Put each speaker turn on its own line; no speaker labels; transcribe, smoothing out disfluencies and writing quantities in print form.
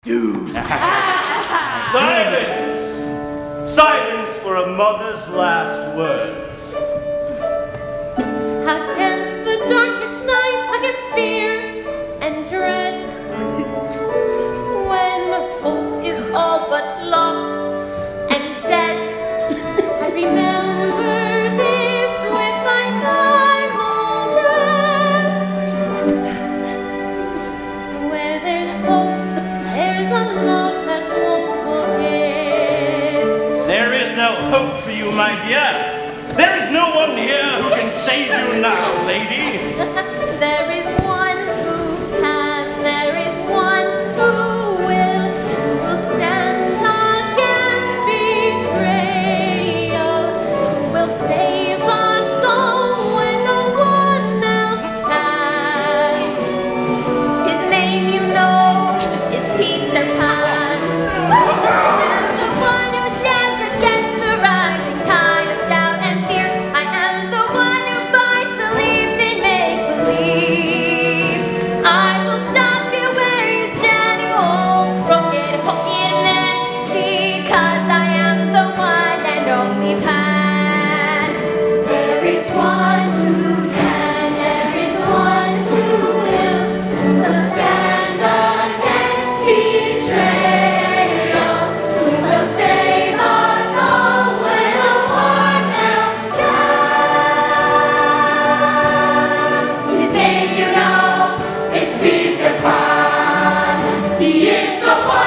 Dude.
Silence! Silence for a mother's last words.
Against the darkest night, against fear and dread, when hope is all but lost and dead, I remember this with my primal breath. Where there's hope, there's a love that won't forget.
There is no hope for you, my dear. There is no one here who can save you now, lady.
There is one who can, there is one who will stand against betrayal, who will save us all when no one else can. His name you know is Peter Pan. And the one who stands against the rising tide of doubt and fear. I am the one who fights, believe in make-believe. I will stop you where you stand, you old crooked hooked man, because I am the one and only Pan. There is one who can, there is one who will stand against betrayal, who will save us all when no one else can. His name you know is Peter Pan. He is the one.